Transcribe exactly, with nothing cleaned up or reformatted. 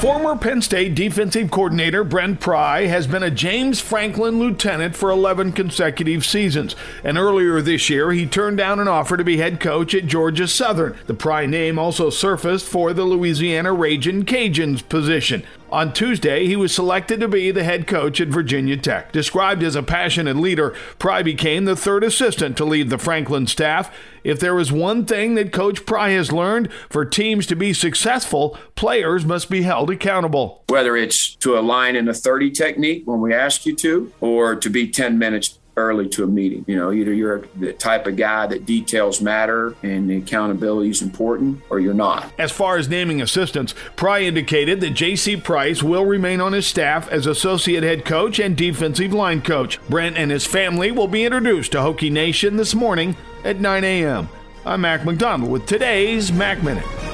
Former Penn State defensive coordinator Brent Pry has been a James Franklin lieutenant for eleven consecutive seasons. And earlier this year, he turned down an offer to be head coach at Georgia Southern. The Pry name also surfaced for the Louisiana Ragin' Cajuns position. On Tuesday, he was selected to be the head coach at Virginia Tech. Described as a passionate leader, Pry became the third assistant to lead the Franklin staff. If there is one thing that Coach Pry has learned, for teams to be successful, players must be held accountable. Whether it's to align in a thirty technique when we ask you to, or to be ten minutes early to a meeting. You know, either you're the type of guy that details matter and the accountability is important, or you're not. As far as naming assistants, Pry indicated that J C Price will remain on his staff as associate head coach and defensive line coach. Brent and his family will be introduced to Hokie Nation this morning at nine a.m. I'm Mac McDonald with today's Mac Minute.